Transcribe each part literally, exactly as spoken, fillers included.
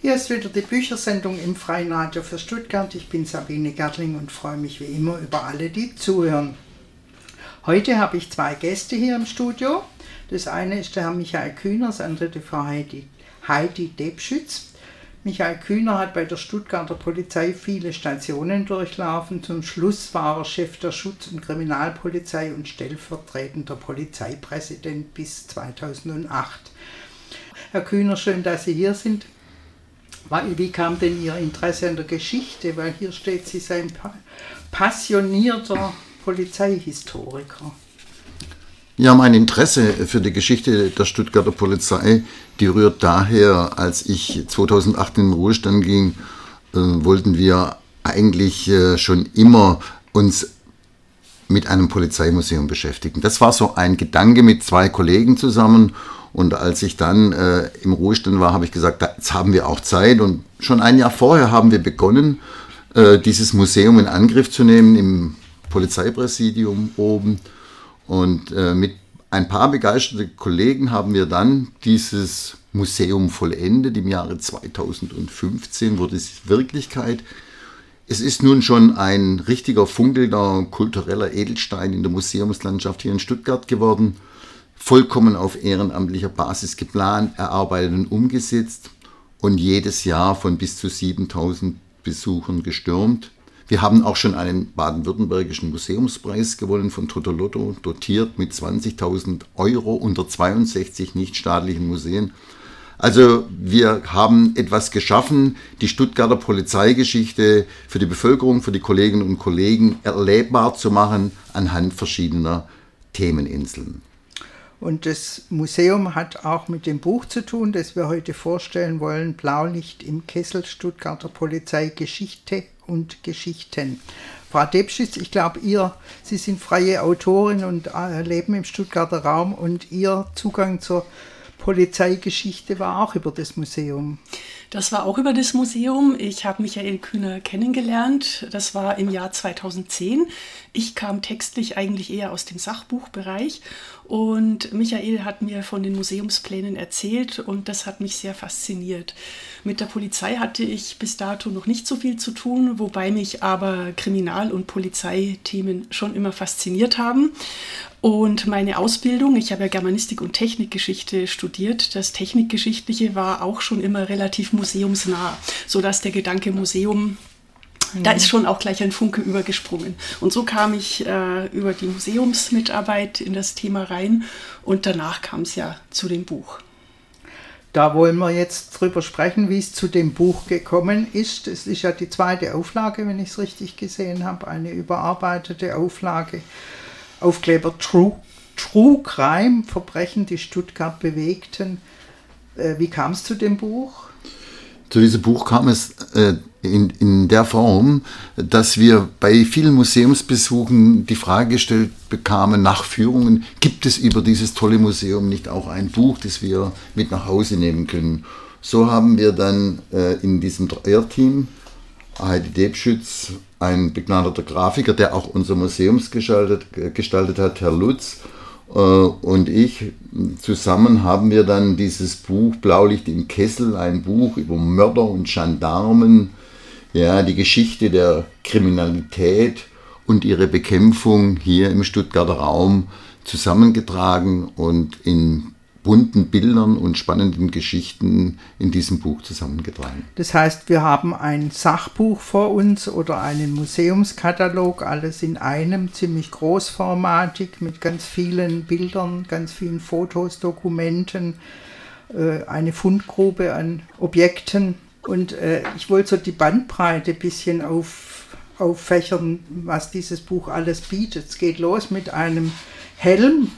Hier ist wieder die Büchersendung im Freien Radio für Stuttgart. Ich bin Sabine Gertling und freue mich wie immer über alle, die zuhören. Heute habe ich zwei Gäste hier im Studio. Das eine ist der Herr Michael Kühner, das andere die Frau Heidi, Heidi Debschütz. Michael Kühner hat bei der Stuttgarter Polizei viele Stationen durchlaufen. Zum Schluss war er Chef der Schutz- und Kriminalpolizei und stellvertretender Polizeipräsident bis zweitausendacht. Herr Kühner, schön, dass Sie hier sind. Wie kam denn Ihr Interesse an der Geschichte? Weil hier steht, Sie seien passionierter Polizeihistoriker. Ja, mein Interesse für die Geschichte der Stuttgarter Polizei, die rührt daher, als ich zweitausendacht in den Ruhestand ging, äh, wollten wir eigentlich äh, schon immer uns mit einem Polizeimuseum beschäftigen. Das war so ein Gedanke mit zwei Kollegen zusammen, und als ich dann äh, im Ruhestand war, habe ich gesagt, jetzt haben wir auch Zeit, und schon ein Jahr vorher haben wir begonnen, äh, dieses Museum in Angriff zu nehmen im Polizeipräsidium oben. Und äh, mit ein paar begeisterten Kollegen haben wir dann dieses Museum vollendet. Im Jahre zweitausendfünfzehn wurde es Wirklichkeit. Es ist nun schon ein richtiger funkelnder kultureller Edelstein in der Museumslandschaft hier in Stuttgart geworden. Vollkommen auf ehrenamtlicher Basis geplant, erarbeitet und umgesetzt und jedes Jahr von bis zu siebentausend Besuchern gestürmt. Wir haben auch schon einen baden-württembergischen Museumspreis gewonnen von Totolotto, dotiert mit zwanzigtausend Euro unter zweiundsechzig nichtstaatlichen Museen. Also wir haben etwas geschaffen, die Stuttgarter Polizeigeschichte für die Bevölkerung, für die Kolleginnen und Kollegen erlebbar zu machen anhand verschiedener Themeninseln. Und das Museum hat auch mit dem Buch zu tun, das wir heute vorstellen wollen, Blaulicht im Kessel, Stuttgarter Polizei, Geschichte und Geschichten. Frau Debschütz, ich glaube, ihr, Sie sind freie Autorin und äh, leben im Stuttgarter Raum, und Ihr Zugang zur Polizeigeschichte war auch über das Museum. Das war auch über das Museum. Ich habe Michael Kühner kennengelernt. Das war im Jahr zweitausendzehn. Ich kam textlich eigentlich eher aus dem Sachbuchbereich, und Michael hat mir von den Museumsplänen erzählt, und das hat mich sehr fasziniert. Mit der Polizei hatte ich bis dato noch nicht so viel zu tun, wobei mich aber Kriminal- und Polizeithemen schon immer fasziniert haben. Und meine Ausbildung, ich habe ja Germanistik und Technikgeschichte studiert, das Technikgeschichtliche war auch schon immer relativ museumsnah, sodass der Gedanke Museum, mhm. da ist schon auch gleich ein Funke übergesprungen. Und so kam ich äh, über die Museumsmitarbeit in das Thema rein, und danach kam es ja zu dem Buch. Da wollen wir jetzt drüber sprechen, wie es zu dem Buch gekommen ist. Es ist ja die zweite Auflage, wenn ich es richtig gesehen habe, eine überarbeitete Auflage. Aufkleber True, True Crime, Verbrechen, die Stuttgart bewegten. Äh, wie kam es zu dem Buch? Zu diesem Buch kam es äh, in, in der Form, dass wir bei vielen Museumsbesuchen die Frage gestellt bekamen, nach Führungen, gibt es über dieses tolle Museum nicht auch ein Buch, das wir mit nach Hause nehmen können? So haben wir dann äh, in diesem Dreierteam Heidi Debschütz, ein begnadeter Grafiker, der auch unser Museum gestaltet, gestaltet hat, Herr Lutz, äh, und ich, zusammen haben wir dann dieses Buch Blaulicht im Kessel, ein Buch über Mörder und Gendarmen, ja, die Geschichte der Kriminalität und ihre Bekämpfung hier im Stuttgarter Raum zusammengetragen und in bunten Bildern und spannenden Geschichten in diesem Buch zusammengetragen. Das heißt, wir haben ein Sachbuch vor uns oder einen Museumskatalog, alles in einem, ziemlich großformatig, mit ganz vielen Bildern, ganz vielen Fotos, Dokumenten, äh, eine Fundgrube an Objekten. Und äh, ich wollte so die Bandbreite ein bisschen auf, auffächern, was dieses Buch alles bietet. Es geht los mit einem Helm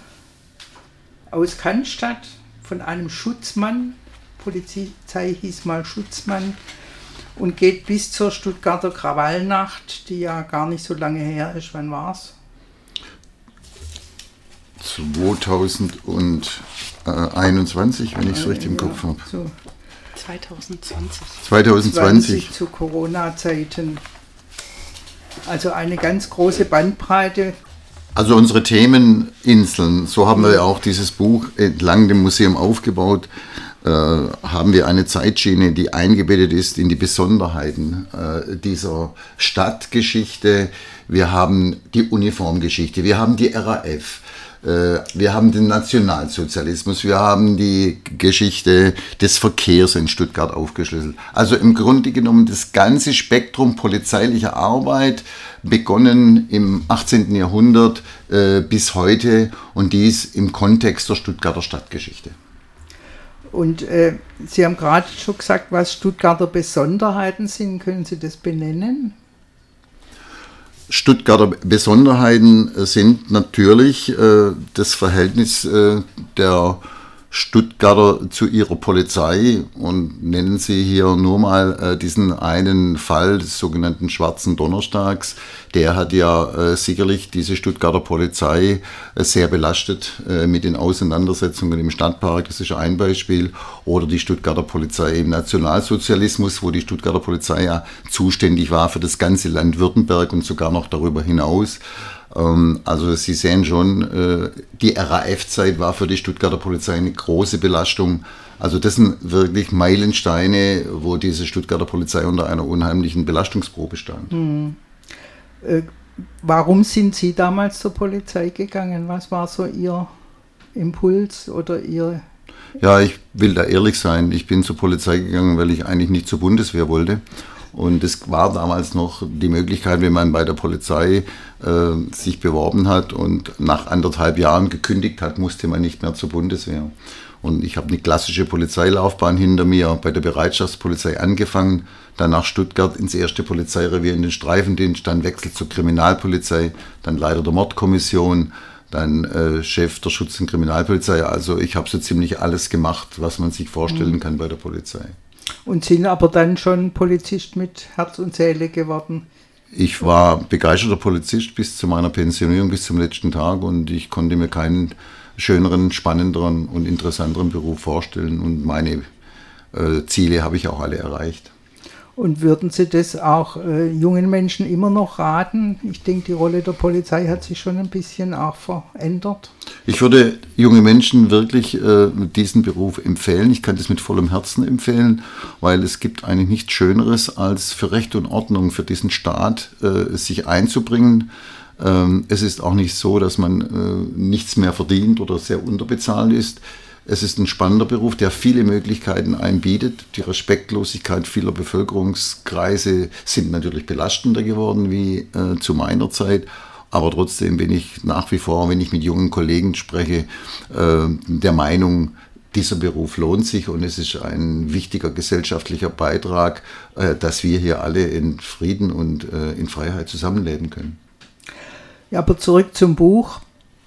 aus Cannstatt von einem Schutzmann, Polizei hieß mal Schutzmann, und geht bis zur Stuttgarter Krawallnacht, die ja gar nicht so lange her ist. Wann war's? zweitausendeinundzwanzig, wenn ich es richtig im Kopf habe. So. zweitausendzwanzig. zweitausendzwanzig. Zu Corona-Zeiten. Also eine ganz große Bandbreite. Also unsere Themeninseln, so haben wir ja auch dieses Buch entlang dem Museum aufgebaut. äh, haben wir eine Zeitschiene, die eingebettet ist in die Besonderheiten äh, dieser Stadtgeschichte. Wir haben die Uniformgeschichte, wir haben die R A F. Wir haben den Nationalsozialismus, wir haben die Geschichte des Verkehrs in Stuttgart aufgeschlüsselt. Also im Grunde genommen das ganze Spektrum polizeilicher Arbeit, begonnen im achtzehnten Jahrhundert äh, bis heute, und dies im Kontext der Stuttgarter Stadtgeschichte. Und äh, Sie haben gerade schon gesagt, was Stuttgarter Besonderheiten sind. Können Sie das benennen? Stuttgarter Besonderheiten sind natürlich äh, das Verhältnis äh, der Stuttgarter zu ihrer Polizei, und nennen Sie hier nur mal äh, diesen einen Fall des sogenannten Schwarzen Donnerstags. Der hat ja äh, sicherlich diese Stuttgarter Polizei äh, sehr belastet äh, mit den Auseinandersetzungen im Stadtpark. Das ist ein Beispiel. Oder die Stuttgarter Polizei im Nationalsozialismus, wo die Stuttgarter Polizei ja zuständig war für das ganze Land Württemberg und sogar noch darüber hinaus. Also Sie sehen schon, die R A F-Zeit war für die Stuttgarter Polizei eine große Belastung. Also das sind wirklich Meilensteine, wo diese Stuttgarter Polizei unter einer unheimlichen Belastungsprobe stand. Hm. Äh, warum sind Sie damals zur Polizei gegangen? Was war so Ihr Impuls oder Ihr... Ja, ich will da ehrlich sein. Ich bin zur Polizei gegangen, weil ich eigentlich nicht zur Bundeswehr wollte. Und es war damals noch die Möglichkeit, wenn man bei der Polizei äh, sich beworben hat und nach anderthalb Jahren gekündigt hat, musste man nicht mehr zur Bundeswehr. Und ich habe eine klassische Polizeilaufbahn hinter mir, bei der Bereitschaftspolizei angefangen, dann nach Stuttgart ins erste Polizeirevier in den Streifendienst, dann Wechsel zur Kriminalpolizei, dann Leiter der Mordkommission, dann äh, Chef der Schutz- und Kriminalpolizei. Also ich habe so ziemlich alles gemacht, was man sich vorstellen mhm. kann bei der Polizei. Und sind aber dann schon Polizist mit Herz und Seele geworden? Ich war begeisterter Polizist bis zu meiner Pensionierung, bis zum letzten Tag, und ich konnte mir keinen schöneren, spannenderen und interessanteren Beruf vorstellen, und meine äh, Ziele habe ich auch alle erreicht. Und würden Sie das auch äh, jungen Menschen immer noch raten? Ich denke, die Rolle der Polizei hat sich schon ein bisschen auch verändert. Ich würde junge Menschen wirklich äh, diesen Beruf empfehlen. Ich kann das mit vollem Herzen empfehlen, weil es gibt eigentlich nichts Schöneres, als für Recht und Ordnung, für diesen Staat äh, sich einzubringen. Ähm, es ist auch nicht so, dass man äh, nichts mehr verdient oder sehr unterbezahlt ist. Es ist ein spannender Beruf, der viele Möglichkeiten einbietet. Die Respektlosigkeit vieler Bevölkerungskreise sind natürlich belastender geworden wie äh, zu meiner Zeit. Aber trotzdem bin ich nach wie vor, wenn ich mit jungen Kollegen spreche, äh, der Meinung, dieser Beruf lohnt sich, und es ist ein wichtiger gesellschaftlicher Beitrag, äh, dass wir hier alle in Frieden und äh, in Freiheit zusammenleben können. Ja, aber zurück zum Buch.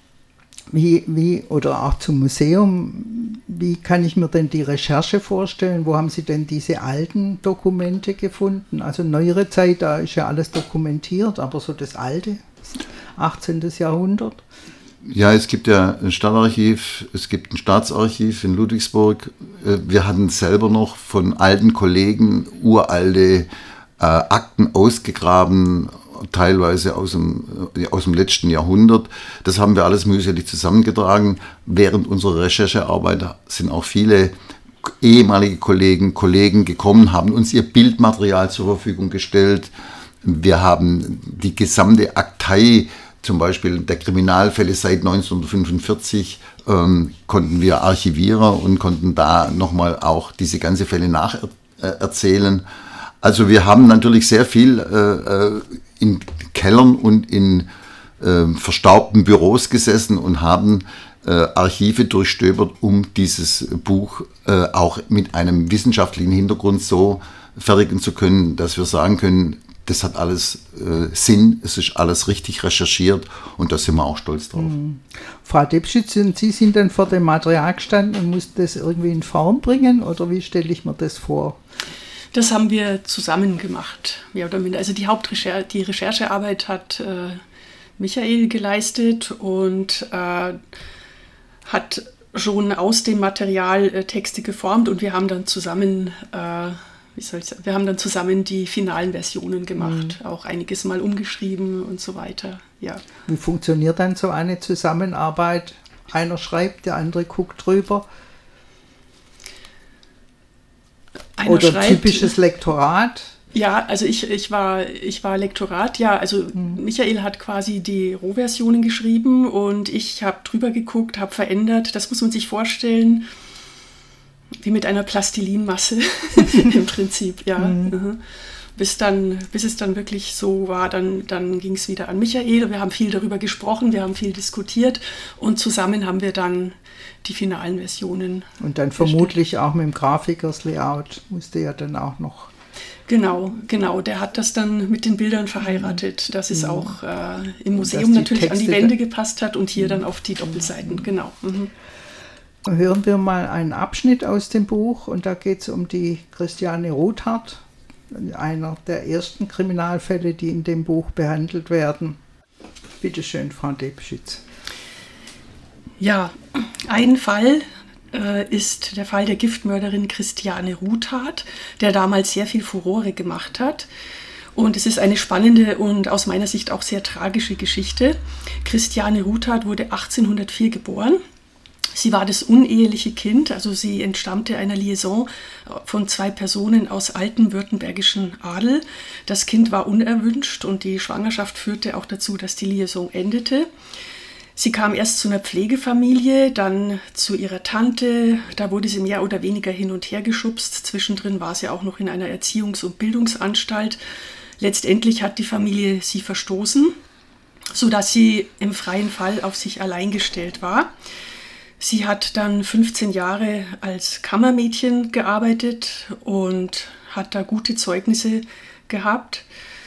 Wie, wie, oder auch zum Museum, wie kann ich mir denn die Recherche vorstellen? Wo haben Sie denn diese alten Dokumente gefunden? Also neuere Zeit, da ist ja alles dokumentiert, aber so das alte, achtzehnten Jahrhundert? Ja, es gibt ja ein Stadtarchiv, es gibt ein Staatsarchiv in Ludwigsburg. Wir hatten selber noch von alten Kollegen uralte äh, Akten ausgegraben, teilweise aus dem, aus dem letzten Jahrhundert. Das haben wir alles mühselig zusammengetragen. Während unserer Recherchearbeit sind auch viele ehemalige Kollegen, Kollegen gekommen, haben uns ihr Bildmaterial zur Verfügung gestellt. Wir haben die gesamte Aktei, zum Beispiel der Kriminalfälle seit neunzehnhundertfünfundvierzig, ähm, konnten wir archivieren und konnten da nochmal auch diese ganzen Fälle nacherzählen. Also wir haben natürlich sehr viel äh, in Kellern und in äh, verstaubten Büros gesessen und haben äh, Archive durchstöbert, um dieses Buch äh, auch mit einem wissenschaftlichen Hintergrund so fertigen zu können, dass wir sagen können, das hat alles äh, Sinn, es ist alles richtig recherchiert, und da sind wir auch stolz drauf. Mhm. Frau Debschütz, und Sie sind dann vor dem Material gestanden und mussten das irgendwie in Form bringen, oder wie stelle ich mir das vor? Das haben wir zusammen gemacht, mehr oder minder. Also die Hauptrecherche, die Recherchearbeit hat äh, Michael geleistet und äh, hat schon aus dem Material äh, Texte geformt, und wir haben dann zusammen, äh, wie soll ich sagen, wir haben dann zusammen die finalen Versionen gemacht, mhm. auch einiges Mal umgeschrieben und so weiter. Ja. Wie funktioniert dann so eine Zusammenarbeit? Einer schreibt, der andere guckt drüber. Einer oder schreibt, typisches Lektorat? Ja, also ich, ich, war, ich war Lektorat, ja, also hm. Michael hat quasi die Rohversionen geschrieben und ich habe drüber geguckt, habe verändert. Das muss man sich vorstellen, wie mit einer Plastilinmasse im Prinzip, ja. Hm. Bis, dann, bis es dann wirklich so war, dann, dann ging es wieder an Michael. Wir haben viel darüber gesprochen, wir haben viel diskutiert und zusammen haben wir dann die finalen Versionen. Und dann vermutlich auch mit dem Grafikers Layout musste ja dann auch noch. Genau, genau. Der hat das dann mit den Bildern verheiratet, dass es auch äh, im Museum natürlich Texte an die Wände gepasst hat und hier dann auf die Doppelseiten, genau. Mhm. Hören wir mal einen Abschnitt aus dem Buch und da geht es um die Christiane Ruthardt, einer der ersten Kriminalfälle, die in dem Buch behandelt werden. Bitte schön, Frau Debschitz. Ja, ein Fall äh, ist der Fall der Giftmörderin Christiane Ruthardt, der damals sehr viel Furore gemacht hat. Und es ist eine spannende und aus meiner Sicht auch sehr tragische Geschichte. Christiane Ruthardt wurde achtzehnhundertvier geboren. Sie war das uneheliche Kind, also sie entstammte einer Liaison von zwei Personen aus altem württembergischen Adel. Das Kind war unerwünscht und die Schwangerschaft führte auch dazu, dass die Liaison endete. Sie kam erst zu einer Pflegefamilie, dann zu ihrer Tante. Da wurde sie mehr oder weniger hin und her geschubst. Zwischendrin war sie auch noch in einer Erziehungs- und Bildungsanstalt. Letztendlich hat die Familie sie verstoßen, sodass sie im freien Fall auf sich allein gestellt war. Sie hat dann fünfzehn Jahre als Kammermädchen gearbeitet und hat da gute Zeugnisse gehabt.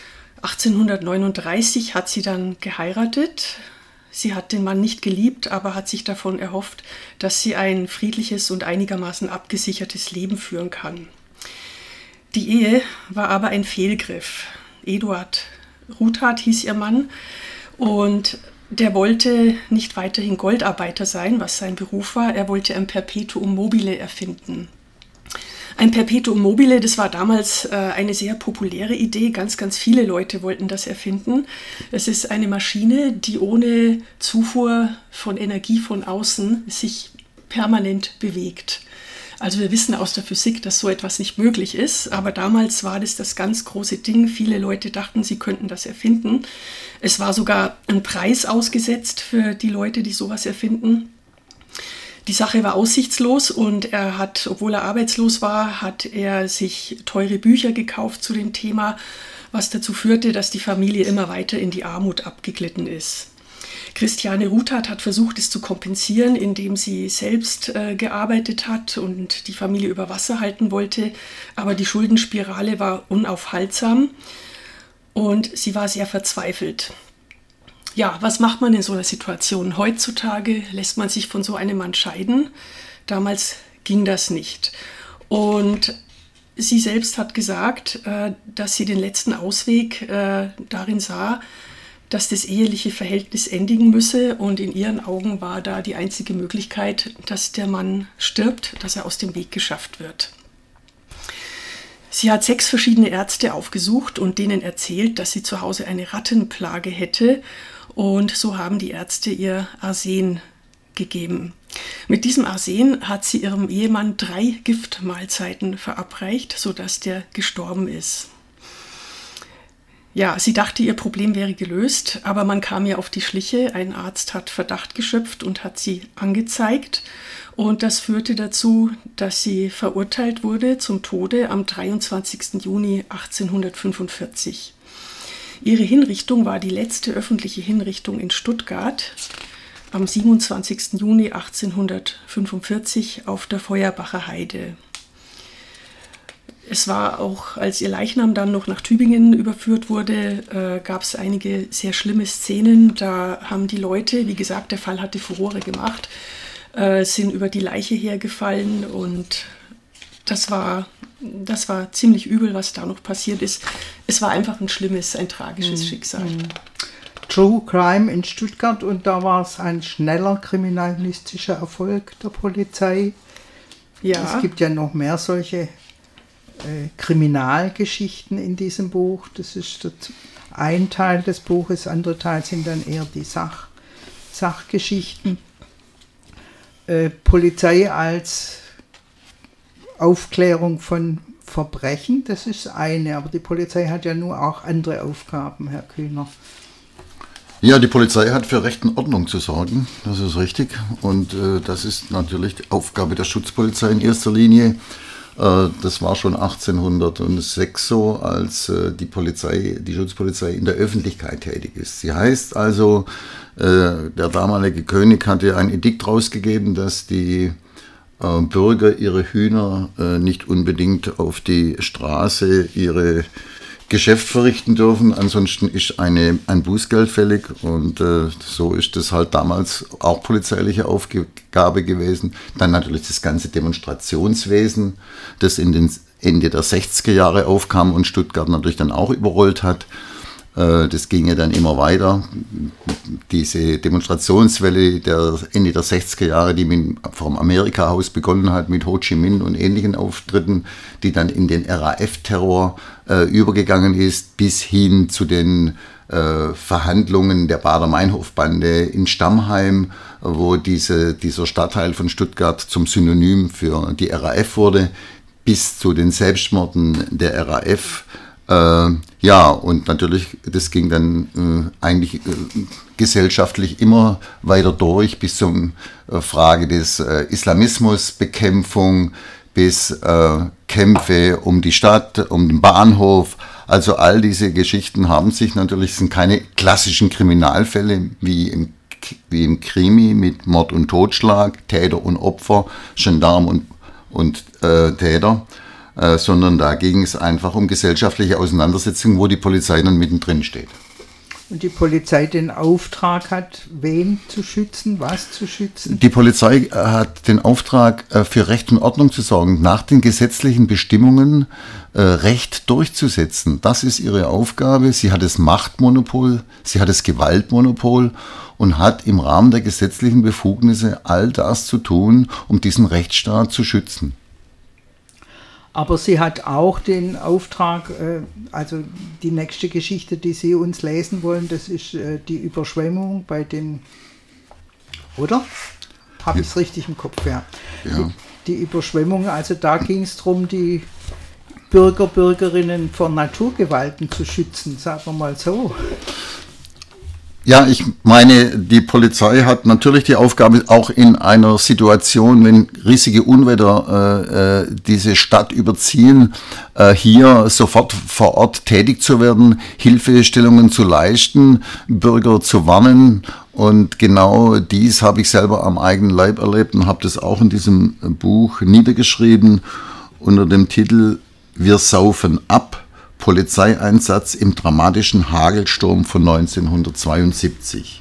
achtzehnhundertneununddreißig hat sie dann geheiratet. Sie hat den Mann nicht geliebt, aber hat sich davon erhofft, dass sie ein friedliches und einigermaßen abgesichertes Leben führen kann. Die Ehe war aber ein Fehlgriff. Eduard Ruthardt hieß ihr Mann und der wollte nicht weiterhin Goldarbeiter sein, was sein Beruf war. Er wollte ein Perpetuum mobile erfinden. Ein Perpetuum mobile, das war damals äh, eine sehr populäre Idee. Ganz, ganz viele Leute wollten das erfinden. Es ist eine Maschine, die ohne Zufuhr von Energie von außen sich permanent bewegt. Also wir wissen aus der Physik, dass so etwas nicht möglich ist, aber damals war das das ganz große Ding. Viele Leute dachten, sie könnten das erfinden. Es war sogar ein Preis ausgesetzt für die Leute, die sowas erfinden. Die Sache war aussichtslos und er hat, obwohl er arbeitslos war, hat er sich teure Bücher gekauft zu dem Thema, was dazu führte, dass die Familie immer weiter in die Armut abgeglitten ist. Christiane Ruthardt hat versucht, es zu kompensieren, indem sie selbst äh, gearbeitet hat und die Familie über Wasser halten wollte. Aber die Schuldenspirale war unaufhaltsam und sie war sehr verzweifelt. Ja, was macht man in so einer Situation? Heutzutage lässt man sich von so einem Mann scheiden. Damals ging das nicht. Und sie selbst hat gesagt, äh, dass sie den letzten Ausweg äh, darin sah, dass das eheliche Verhältnis endigen müsse und in ihren Augen war da die einzige Möglichkeit, dass der Mann stirbt, dass er aus dem Weg geschafft wird. Sie hat sechs verschiedene Ärzte aufgesucht und denen erzählt, dass sie zu Hause eine Rattenplage hätte und so haben die Ärzte ihr Arsen gegeben. Mit diesem Arsen hat sie ihrem Ehemann drei Giftmahlzeiten verabreicht, sodass der gestorben ist. Ja, sie dachte, ihr Problem wäre gelöst, aber man kam ihr auf die Schliche. Ein Arzt hat Verdacht geschöpft und hat sie angezeigt. Und das führte dazu, dass sie verurteilt wurde zum Tode am dreiundzwanzigsten Juni achtzehnhundertfünfundvierzig. Ihre Hinrichtung war die letzte öffentliche Hinrichtung in Stuttgart am siebenundzwanzigsten Juni achtzehnhundertfünfundvierzig auf der Feuerbacher Heide. Es war auch, als ihr Leichnam dann noch nach Tübingen überführt wurde, äh, gab es einige sehr schlimme Szenen. Da haben die Leute, wie gesagt, der Fall hatte Furore gemacht, äh, sind über die Leiche hergefallen und das war, das war ziemlich übel, was da noch passiert ist. Es war einfach ein schlimmes, ein tragisches mhm. Schicksal. True Crime in Stuttgart und da war es ein schneller kriminalistischer Erfolg der Polizei. Ja. Es gibt ja noch mehr solche Äh, Kriminalgeschichten in diesem Buch. Das ist ein Teil des Buches, andere Teil sind dann eher die Sach, Sachgeschichten. Äh, Polizei als Aufklärung von Verbrechen, das ist eine, aber die Polizei hat ja nur auch andere Aufgaben, Herr Kühner. Ja, die Polizei hat für Recht und Ordnung zu sorgen, das ist richtig. Und äh, das ist natürlich die Aufgabe der Schutzpolizei in erster Linie. Äh, das war schon achtzehnhundertsechs so, als äh, die Polizei, die Schutzpolizei in der Öffentlichkeit tätig ist. Sie heißt also, äh, der damalige König hatte ein Edikt rausgegeben, dass die äh, Bürger ihre Hühner äh, nicht unbedingt auf die Straße ihre Geschäft verrichten dürfen, ansonsten ist eine, ein Bußgeld fällig und äh, so ist das halt damals auch polizeiliche Aufgabe gewesen. Dann natürlich das ganze Demonstrationswesen, das in den Ende der sechziger Jahre aufkam und Stuttgart natürlich dann auch überrollt hat. Äh, das ging ja dann immer weiter. Diese Demonstrationswelle der Ende der sechziger Jahre, die mit, vom Amerika-Haus begonnen hat mit Ho Chi Minh und ähnlichen Auftritten, die dann in den R A F-Terror äh, übergegangen ist, bis hin zu den äh, Verhandlungen der Baader-Meinhof-Bande in Stammheim, wo diese, dieser Stadtteil von Stuttgart zum Synonym für die R A F wurde, bis zu den Selbstmorden der R A F. Äh, ja, und natürlich, das ging dann äh, eigentlich äh, gesellschaftlich immer weiter durch bis zur äh, Frage des äh, Islamismusbekämpfung, bis äh, Kämpfe um die Stadt, um den Bahnhof. Also all diese Geschichten haben sich natürlich, sind keine klassischen Kriminalfälle wie im, wie im Krimi mit Mord und Totschlag, Täter und Opfer, Gendarm und, und äh, Täter, äh, sondern da ging es einfach um gesellschaftliche Auseinandersetzungen, wo die Polizei dann mittendrin steht. Und die Polizei den Auftrag hat, wen zu schützen, was zu schützen? Die Polizei hat den Auftrag, für Recht und Ordnung zu sorgen, nach den gesetzlichen Bestimmungen äh, Recht durchzusetzen. Das ist ihre Aufgabe. Sie hat das Machtmonopol, sie hat das Gewaltmonopol und hat im Rahmen der gesetzlichen Befugnisse all das zu tun, um diesen Rechtsstaat zu schützen. Aber sie hat auch den Auftrag, also die nächste Geschichte, die Sie uns lesen wollen, das ist die Überschwemmung bei den, oder? Habe ich es richtig im Kopf? Ja. Ja. Die, die Überschwemmung, also da ging es darum, die Bürger, Bürgerinnen vor Naturgewalten zu schützen, sagen wir mal so. Ja, ich meine, die Polizei hat natürlich die Aufgabe, auch in einer Situation, wenn riesige Unwetter äh, diese Stadt überziehen, äh, hier sofort vor Ort tätig zu werden, Hilfestellungen zu leisten, Bürger zu warnen. Und genau dies habe ich selber am eigenen Leib erlebt und habe das auch in diesem Buch niedergeschrieben unter dem Titel Wir saufen ab. Polizeieinsatz im dramatischen Hagelsturm von neunzehnhundertzweiundsiebzig.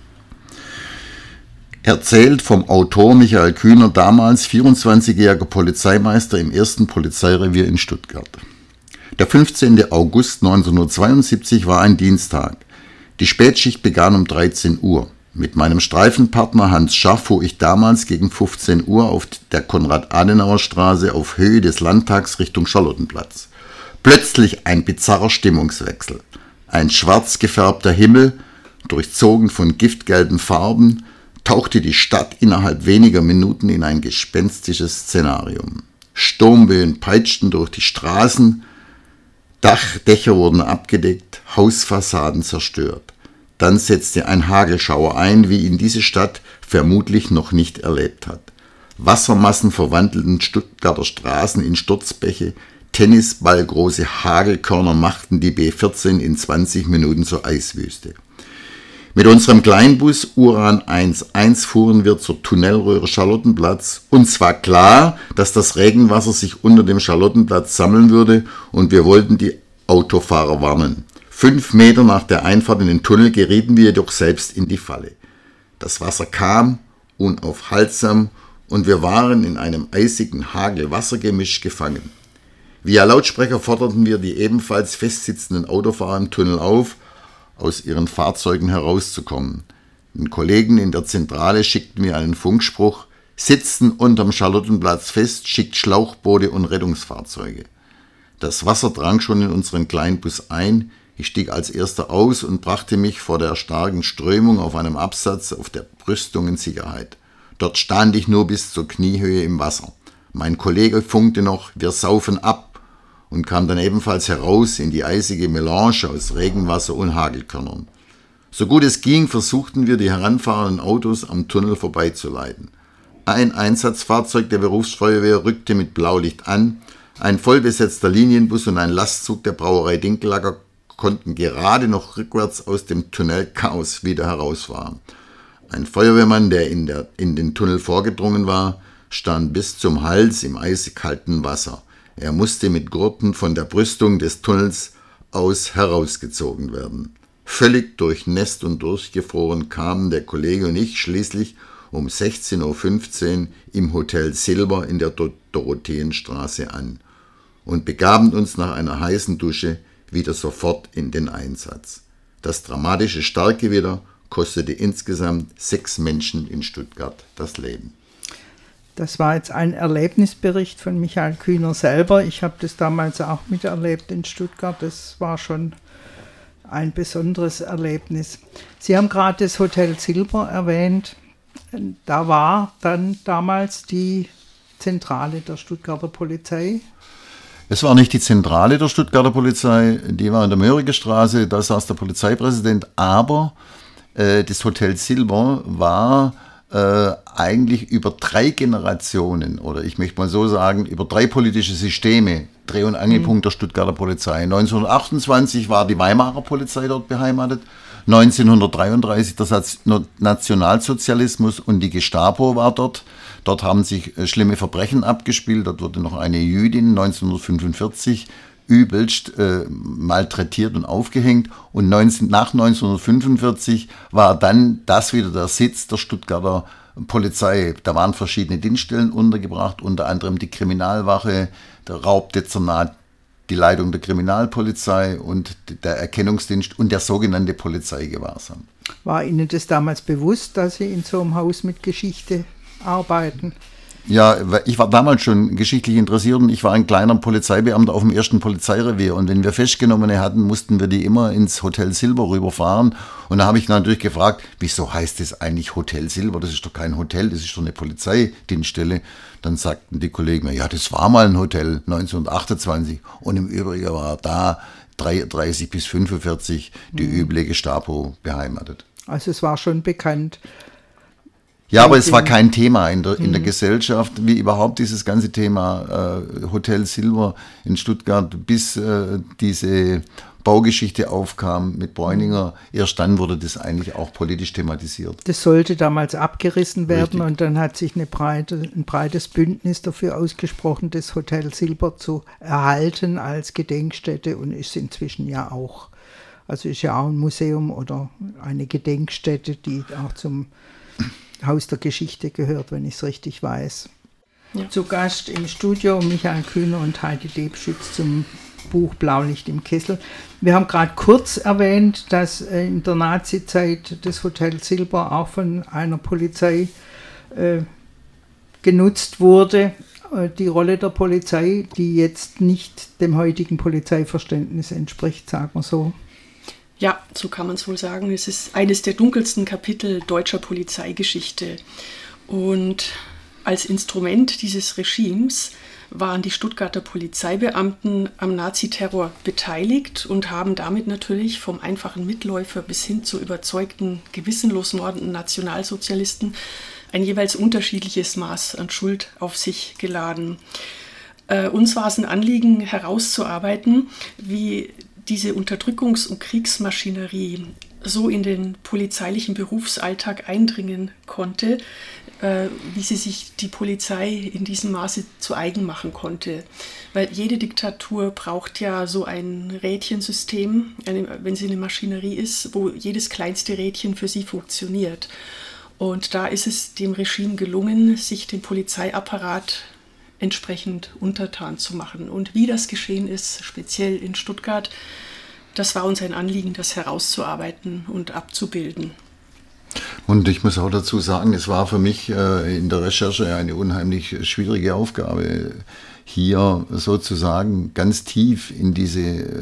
Erzählt vom Autor Michael Kühner, damals vierundzwanzigjähriger Polizeimeister im ersten Polizeirevier in Stuttgart. Der fünfzehnten August neunzehnhundertzweiundsiebzig war ein Dienstag. Die Spätschicht begann um dreizehn Uhr. Mit meinem Streifenpartner Hans Schaff fuhr ich damals gegen fünfzehn Uhr auf der Konrad-Adenauer-Straße auf Höhe des Landtags Richtung Charlottenplatz. Plötzlich ein bizarrer Stimmungswechsel. Ein schwarz gefärbter Himmel, durchzogen von giftgelben Farben, tauchte die Stadt innerhalb weniger Minuten in ein gespenstisches Szenarium. Sturmböen peitschten durch die Straßen, Dachdächer wurden abgedeckt, Hausfassaden zerstört. Dann setzte ein Hagelschauer ein, wie ihn diese Stadt vermutlich noch nicht erlebt hat. Wassermassen verwandelten Stuttgarter Straßen in Sturzbäche, Tennisballgroße Hagelkörner machten die B vierzehn in zwanzig Minuten zur Eiswüste. Mit unserem Kleinbus Uran eins eins fuhren wir zur Tunnelröhre Charlottenplatz. Uns war klar, dass das Regenwasser sich unter dem Charlottenplatz sammeln würde und wir wollten die Autofahrer warnen. Fünf Meter nach der Einfahrt in den Tunnel gerieten wir jedoch selbst in die Falle. Das Wasser kam, unaufhaltsam, und wir waren in einem eisigen Hagel-Wasser-Gemisch gefangen. Via Lautsprecher forderten wir die ebenfalls festsitzenden Autofahrer im Tunnel auf, aus ihren Fahrzeugen herauszukommen. Den Kollegen in der Zentrale schickten wir einen Funkspruch: Sitzen unterm Charlottenplatz fest, schickt Schlauchboote und Rettungsfahrzeuge. Das Wasser drang schon in unseren Kleinbus ein. Ich stieg als erster aus und brachte mich vor der starken Strömung auf einem Absatz auf der Brüstung in Sicherheit. Dort stand ich nur bis zur Kniehöhe im Wasser. Mein Kollege funkte noch: Wir saufen ab. und kam dann ebenfalls heraus in die eisige Melange aus Regenwasser und Hagelkörnern. So gut es ging, versuchten wir, die heranfahrenden Autos am Tunnel vorbeizuleiten. Ein Einsatzfahrzeug der Berufsfeuerwehr rückte mit Blaulicht an, ein vollbesetzter Linienbus und ein Lastzug der Brauerei Dinklager konnten gerade noch rückwärts aus dem Tunnelchaos wieder herausfahren. Ein Feuerwehrmann, der in, der in den Tunnel vorgedrungen war, stand bis zum Hals im eiskalten Wasser. Er musste mit Gurten von der Brüstung des Tunnels aus herausgezogen werden. Völlig durchnässt und durchgefroren kamen der Kollege und ich schließlich um sechzehn Uhr fünfzehn im Hotel Silber in der Dorotheenstraße an und begaben uns nach einer heißen Dusche wieder sofort in den Einsatz. Das dramatische Starkgewitter kostete insgesamt sechs Menschen in Stuttgart das Leben. Das war jetzt ein Erlebnisbericht von Michael Kühner selber. Ich habe das damals auch miterlebt in Stuttgart. Das war schon ein besonderes Erlebnis. Sie haben gerade das Hotel Silber erwähnt. Da war dann damals die Zentrale der Stuttgarter Polizei. Es war nicht die Zentrale der Stuttgarter Polizei, die war in der Möhringer Straße, da saß der Polizeipräsident, aber äh, das Hotel Silber war äh, eigentlich über drei Generationen, oder ich möchte mal so sagen, über drei politische Systeme, Dreh- und Angelpunkt mhm. der Stuttgarter Polizei. neunzehnhundertachtundzwanzig war die Weimarer Polizei dort beheimatet, neunzehnhundertdreiunddreißig der Nationalsozialismus und die Gestapo war dort. Dort haben sich schlimme Verbrechen abgespielt. Dort wurde noch eine Jüdin neunzehnhundertfünfundvierzig übelst äh, malträtiert und aufgehängt. Und neunzehn, nach neunzehnhundertfünfundvierzig war dann das wieder der Sitz der Stuttgarter Polizei. Da waren verschiedene Dienststellen untergebracht, unter anderem die Kriminalwache, der Raubdezernat, die Leitung der Kriminalpolizei und der Erkennungsdienst und der sogenannte Polizeigewahrsam. War Ihnen das damals bewusst, dass Sie in so einem Haus mit Geschichte arbeiten? Ja, ich war damals schon geschichtlich interessiert und ich war ein kleiner Polizeibeamter auf dem ersten Polizeirevier. Und wenn wir Festgenommene hatten, mussten wir die immer ins Hotel Silber rüberfahren. Und da habe ich natürlich gefragt, wieso heißt das eigentlich Hotel Silber? Das ist doch kein Hotel, das ist doch eine Polizeidienststelle. Dann sagten die Kollegen, ja, das war mal ein Hotel neunzehnhundertachtundzwanzig. Und im Übrigen war da dreiunddreißig bis fünfundvierzig die mhm. üble Gestapo beheimatet. Also es war schon bekannt. Ja, aber es war kein Thema in der, in der mhm. Gesellschaft, wie überhaupt dieses ganze Thema äh, Hotel Silber in Stuttgart, bis äh, diese Baugeschichte aufkam mit Bräuninger. Erst dann wurde das eigentlich auch politisch thematisiert. Das sollte damals abgerissen werden. Richtig. Und dann hat sich eine breite, ein breites Bündnis dafür ausgesprochen, das Hotel Silber zu erhalten als Gedenkstätte und ist inzwischen ja auch. Also ist ja auch ein Museum oder eine Gedenkstätte, die auch zum Haus der Geschichte gehört, wenn ich es richtig weiß. Ja. Zu Gast im Studio Michael Kühner und Heidi Lebschütz zum Buch Blaulicht im Kessel. Wir haben gerade kurz erwähnt, dass in der Nazi-Zeit das Hotel Silber auch von einer Polizei äh, genutzt wurde. Die Rolle der Polizei, die jetzt nicht dem heutigen Polizeiverständnis entspricht, sagen wir so. Ja, so kann man es wohl sagen. Es ist eines der dunkelsten Kapitel deutscher Polizeigeschichte. Und als Instrument dieses Regimes waren die Stuttgarter Polizeibeamten am Naziterror beteiligt und haben damit natürlich vom einfachen Mitläufer bis hin zu überzeugten, gewissenlos mordenden Nationalsozialisten ein jeweils unterschiedliches Maß an Schuld auf sich geladen. Äh, uns war es ein Anliegen herauszuarbeiten, wie diese Unterdrückungs- und Kriegsmaschinerie so in den polizeilichen Berufsalltag eindringen konnte, äh, wie sie sich die Polizei in diesem Maße zu eigen machen konnte. Weil jede Diktatur braucht ja so ein Rädchensystem, eine, wenn sie eine Maschinerie ist, wo jedes kleinste Rädchen für sie funktioniert. Und da ist es dem Regime gelungen, sich den Polizeiapparat entsprechend untertan zu machen. Und wie das geschehen ist, speziell in Stuttgart, das war uns ein Anliegen, das herauszuarbeiten und abzubilden. Und ich muss auch dazu sagen, es war für mich äh, in der Recherche eine unheimlich schwierige Aufgabe, hier sozusagen ganz tief in diese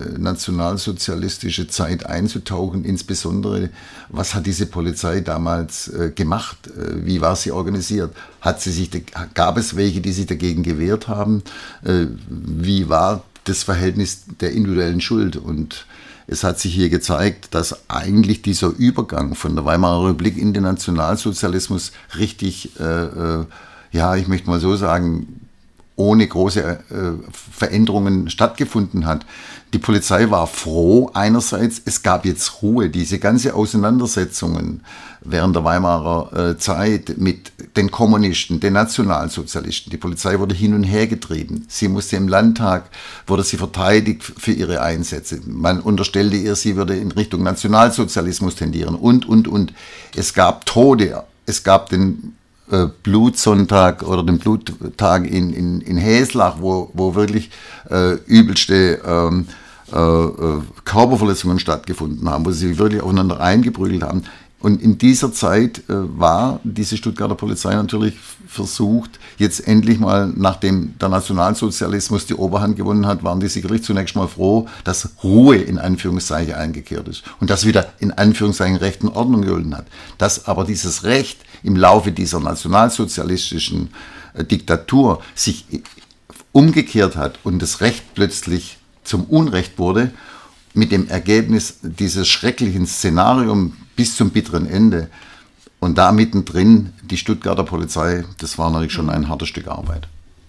nationalsozialistische Zeit einzutauchen, insbesondere, was hat diese Polizei damals äh, gemacht, äh, wie war sie organisiert, hat sie sich, gab es welche, die sich dagegen gewehrt haben, äh, wie war das Verhältnis der individuellen Schuld. Und es hat sich hier gezeigt, dass eigentlich dieser Übergang von der Weimarer Republik in den Nationalsozialismus richtig, äh, äh, ja, ich möchte mal so sagen, ohne große äh, Veränderungen stattgefunden hat. Die Polizei war froh einerseits, es gab jetzt Ruhe. Diese ganze Auseinandersetzungen während der Weimarer äh, Zeit mit den Kommunisten, den Nationalsozialisten, die Polizei wurde hin und her getrieben. Sie musste im Landtag, wurde sie verteidigt für ihre Einsätze. Man unterstellte ihr, sie würde in Richtung Nationalsozialismus tendieren und, und, und. Es gab Tode, es gab den äh, Blutsonntag oder den Bluttag in, in, in Häslach, wo, wo wirklich äh, übelste ähm, äh, Körperverletzungen stattgefunden haben, wo sie wirklich aufeinander eingeprügelt haben. Und in dieser Zeit äh, war diese Stuttgarter Polizei natürlich versucht, jetzt endlich mal, nachdem der Nationalsozialismus die Oberhand gewonnen hat, waren die sicherlich zunächst mal froh, dass Ruhe in Anführungszeichen eingekehrt ist und dass wieder in Anführungszeichen Recht und Ordnung gegolten hat. Dass aber dieses Recht im Laufe dieser nationalsozialistischen äh, Diktatur sich umgekehrt hat und das Recht plötzlich zum Unrecht wurde, mit dem Ergebnis dieses schrecklichen Szenariums bis zum bitteren Ende. Und da mittendrin die Stuttgarter Polizei, das war natürlich schon ein hartes Stück Arbeit.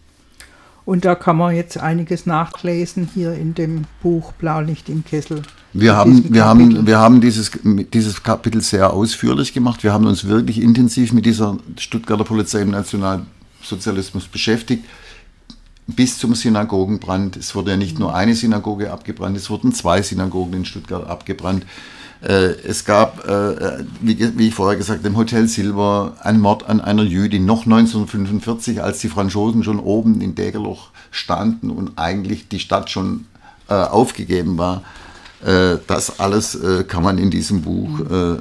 Und da kann man jetzt einiges nachlesen hier in dem Buch Blaulicht im Kessel. Wir haben, wir haben, wir haben dieses, dieses Kapitel sehr ausführlich gemacht. Wir haben uns wirklich intensiv mit dieser Stuttgarter Polizei im Nationalsozialismus beschäftigt. Bis zum Synagogenbrand. Es wurde ja nicht nur eine Synagoge abgebrannt, es wurden zwei Synagogen in Stuttgart abgebrannt. Es gab, wie ich vorher gesagt habe, im Hotel Silber einen Mord an einer Jüdin, noch neunzehnhundertfünfundvierzig, als die Franzosen schon oben in Degerloch standen und eigentlich die Stadt schon aufgegeben war. Das alles kann man in diesem Buch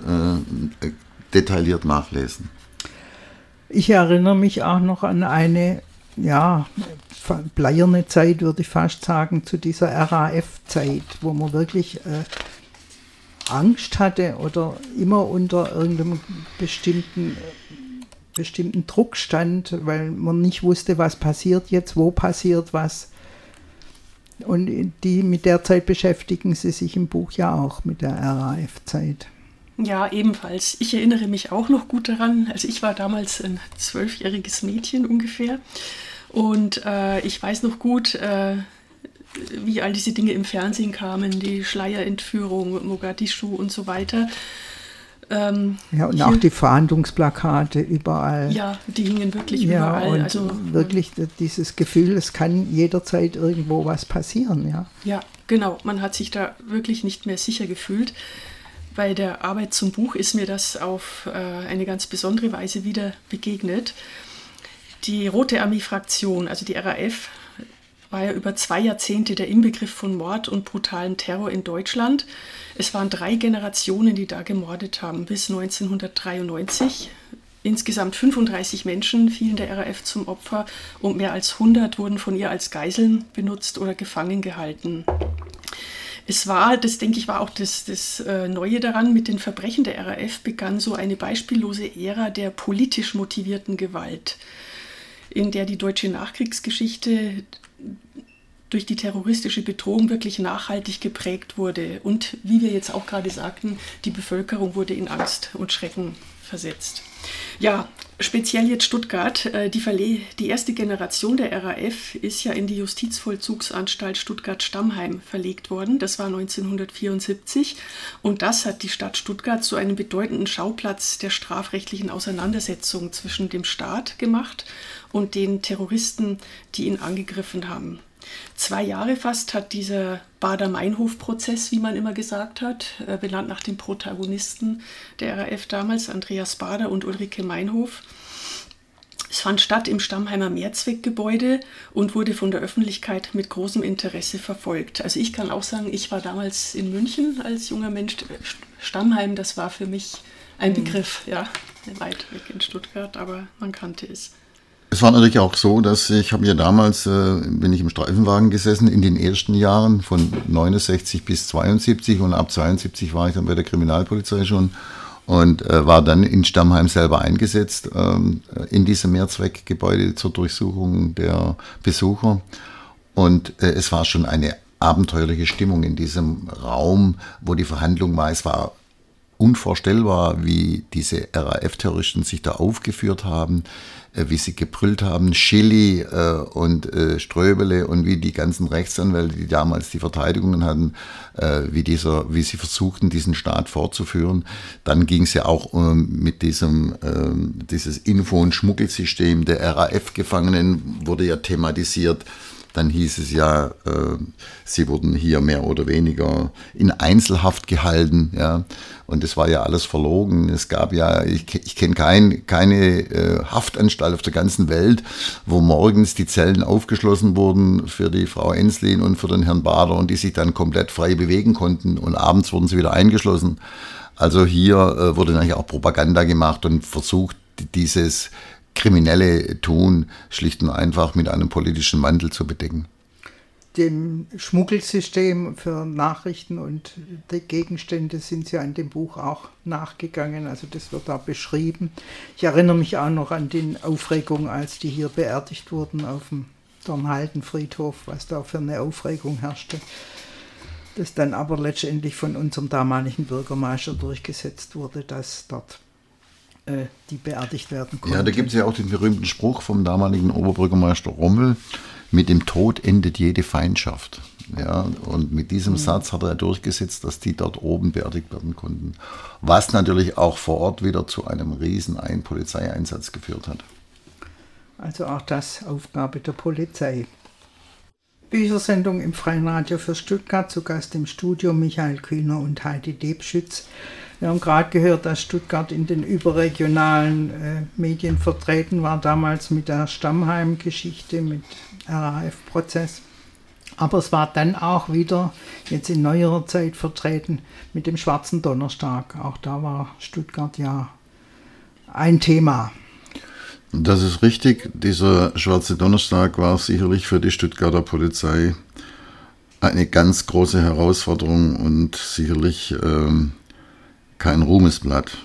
detailliert nachlesen. Ich erinnere mich auch noch an eine, ja, bleierne Zeit, würde ich fast sagen, zu dieser R A F-Zeit, wo man wirklich äh, Angst hatte oder immer unter irgendeinem bestimmten, äh, bestimmten Druck stand, weil man nicht wusste, was passiert jetzt, wo passiert was. Und die mit der Zeit beschäftigen sie sich im Buch ja auch, mit der R A F-Zeit. Ja, ebenfalls. Ich erinnere mich auch noch gut daran. Also ich war damals ein zwölfjähriges Mädchen ungefähr. Und äh, ich weiß noch gut, äh, wie all diese Dinge im Fernsehen kamen, die Schleierentführung, Mogadischu und so weiter. Ähm, ja, und hier, auch die Fahndungsplakate überall. Ja, die hingen wirklich ja, überall. Und also wirklich dieses Gefühl, es kann jederzeit irgendwo was passieren. Ja, ja, genau. Man hat sich da wirklich nicht mehr sicher gefühlt. Bei der Arbeit zum Buch ist mir das auf äh, eine ganz besondere Weise wieder begegnet. Die Rote Armee-Fraktion, also die R A F, war ja über zwei Jahrzehnte der Inbegriff von Mord und brutalem Terror in Deutschland. Es waren drei Generationen, die da gemordet haben, bis neunzehnhundertdreiundneunzig. Insgesamt fünfunddreißig Menschen fielen der R A F zum Opfer und mehr als hundert wurden von ihr als Geiseln benutzt oder gefangen gehalten. Es war, das denke ich, war auch das, das äh, Neue daran, mit den Verbrechen der R A F begann so eine beispiellose Ära der politisch motivierten Gewalt, in der die deutsche Nachkriegsgeschichte durch die terroristische Bedrohung wirklich nachhaltig geprägt wurde. Und wie wir jetzt auch gerade sagten, die Bevölkerung wurde in Angst und Schrecken versetzt. Ja, speziell jetzt Stuttgart. Die, Verle- die erste Generation der R A F ist ja in die Justizvollzugsanstalt Stuttgart-Stammheim verlegt worden. Das war neunzehnhundertvierundsiebzig. Und das hat die Stadt Stuttgart zu einem bedeutenden Schauplatz der strafrechtlichen Auseinandersetzung zwischen dem Staat gemacht und den Terroristen, die ihn angegriffen haben. Zwei Jahre fast hat dieser Baader-Meinhof-Prozess, wie man immer gesagt hat, benannt nach den Protagonisten der R A F damals, Andreas Baader und Ulrike Meinhof. Es fand statt im Stammheimer Mehrzweckgebäude und wurde von der Öffentlichkeit mit großem Interesse verfolgt. Also ich kann auch sagen, ich war damals in München als junger Mensch. Stammheim, das war für mich ein Begriff, ja, weit weg in Stuttgart, aber man kannte es. Es war natürlich auch so, dass ich habe ja damals, äh, bin ich im Streifenwagen gesessen, in den ersten Jahren von neunundsechzig bis zweiundsiebzig und ab zweiundsiebzig war ich dann bei der Kriminalpolizei schon und äh, war dann in Stammheim selber eingesetzt, ähm, in diesem Mehrzweckgebäude zur Durchsuchung der Besucher. Und äh, es war schon eine abenteuerliche Stimmung in diesem Raum, wo die Verhandlung war. Es war unvorstellbar, wie diese R A F-Terroristen sich da aufgeführt haben, äh, wie sie gebrüllt haben, Schilly äh, und äh, Ströbele, und wie die ganzen Rechtsanwälte, die damals die Verteidigungen hatten, äh, wie, dieser, wie sie versuchten, diesen Staat fortzuführen. Dann ging es ja auch ähm, mit diesem ähm, dieses Info- und Schmuggelsystem der R A F-Gefangenen, wurde ja thematisiert. Dann hieß es ja, äh, sie wurden hier mehr oder weniger in Einzelhaft gehalten, ja, und es war ja alles verlogen. Es gab ja, ich, ich kenne kein, keine äh, Haftanstalt auf der ganzen Welt, wo morgens die Zellen aufgeschlossen wurden für die Frau Enslin und für den Herrn Bader und die sich dann komplett frei bewegen konnten, und abends wurden sie wieder eingeschlossen. Also hier äh, wurde natürlich auch Propaganda gemacht und versucht, dieses kriminelle Tun schlicht und einfach mit einem politischen Mantel zu bedecken. Dem Schmuggelsystem für Nachrichten und die Gegenstände sind Sie in dem Buch auch nachgegangen, also das wird da beschrieben. Ich erinnere mich auch noch an die Aufregung, als die hier beerdigt wurden auf dem Dornhalden-Friedhof, was da für eine Aufregung herrschte, das dann aber letztendlich von unserem damaligen Bürgermeister durchgesetzt wurde, dass dort die beerdigt werden konnten. Ja, da gibt es ja auch den berühmten Spruch vom damaligen Oberbürgermeister Rommel: Mit dem Tod endet jede Feindschaft. Ja, und mit diesem mhm. Satz hat er durchgesetzt, dass die dort oben beerdigt werden konnten. Was natürlich auch vor Ort wieder zu einem riesen ein Polizeieinsatz geführt hat. Also auch das Aufgabe der Polizei. Büchersendung im Freien Radio für Stuttgart, zu Gast im Studio Michael Kühner und Heidi Debschütz. Wir haben gerade gehört, dass Stuttgart in den überregionalen äh, Medien vertreten war, damals mit der Stammheim-Geschichte, mit R A F-Prozess. Aber es war dann auch wieder, jetzt in neuerer Zeit, vertreten mit dem Schwarzen Donnerstag. Auch da war Stuttgart ja ein Thema. Das ist richtig. Dieser Schwarze Donnerstag war sicherlich für die Stuttgarter Polizei eine ganz große Herausforderung und sicherlich ähm, kein Ruhmesblatt.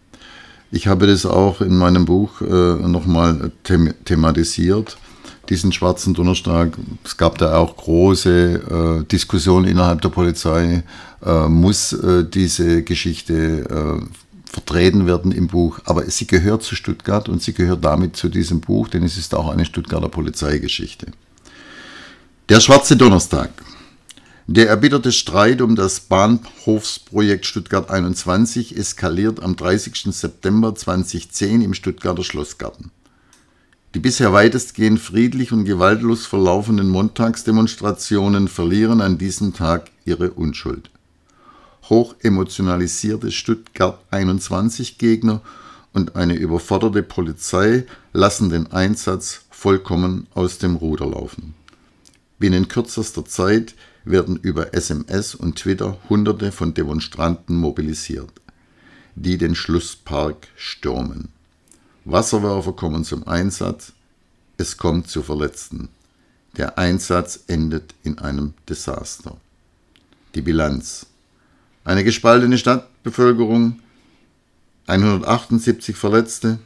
Ich habe das auch in meinem Buch äh, nochmal them- thematisiert, diesen Schwarzen Donnerstag. Es gab da auch große äh, Diskussionen innerhalb der Polizei. Äh, muss äh, diese Geschichte äh, vertreten werden im Buch, aber sie gehört zu Stuttgart und sie gehört damit zu diesem Buch, denn es ist auch eine Stuttgarter Polizeigeschichte. Der Schwarze Donnerstag. Der erbitterte Streit um das Bahnhofsprojekt Stuttgart einundzwanzig eskaliert am dreißigsten September zweitausendzehn im Stuttgarter Schlossgarten. Die bisher weitestgehend friedlich und gewaltlos verlaufenden Montagsdemonstrationen verlieren an diesem Tag ihre Unschuld. Hochemotionalisierte Stuttgart einundzwanzig-Gegner und eine überforderte Polizei lassen den Einsatz vollkommen aus dem Ruder laufen. Binnen kürzester Zeit werden über S M S und Twitter Hunderte von Demonstranten mobilisiert, die den Schlusspark stürmen. Wasserwerfer kommen zum Einsatz, es kommt zu Verletzten. Der Einsatz endet in einem Desaster. Die Bilanz: Eine gespaltene Stadtbevölkerung, hundertachtundsiebzig Verletzte,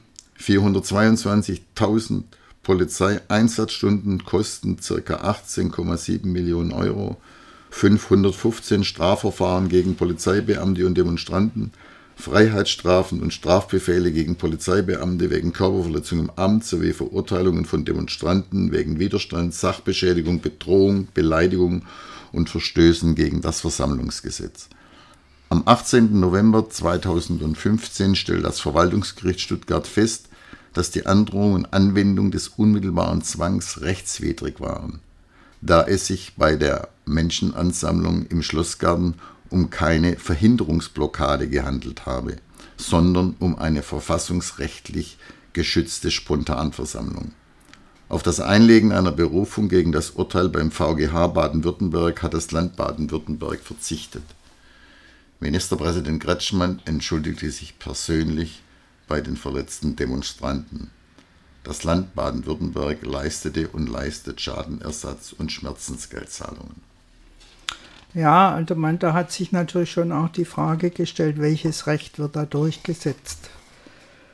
vierhundertzweiundzwanzigtausend Polizeieinsatzstunden kosten ca. achtzehn Komma sieben Millionen Euro, fünfhundertfünfzehn Strafverfahren gegen Polizeibeamte und Demonstranten, Freiheitsstrafen und Strafbefehle gegen Polizeibeamte wegen Körperverletzung im Amt sowie Verurteilungen von Demonstranten wegen Widerstand, Sachbeschädigung, Bedrohung, Beleidigung und Verstößen gegen das Versammlungsgesetz. Am achtzehnten November zweitausendfünfzehn stellt das Verwaltungsgericht Stuttgart fest, dass die Androhung und Anwendung des unmittelbaren Zwangs rechtswidrig waren, da es sich bei der Menschenansammlung im Schlossgarten um keine Verhinderungsblockade gehandelt habe, sondern um eine verfassungsrechtlich geschützte Spontanversammlung. Auf das Einlegen einer Berufung gegen das Urteil beim V G H Baden-Württemberg hat das Land Baden-Württemberg verzichtet. Ministerpräsident Kretschmann entschuldigte sich persönlich bei den verletzten Demonstranten. Das Land Baden-Württemberg leistete und leistet Schadenersatz und Schmerzensgeldzahlungen. Ja, also man, da hat sich natürlich schon auch die Frage gestellt, welches Recht wird da durchgesetzt?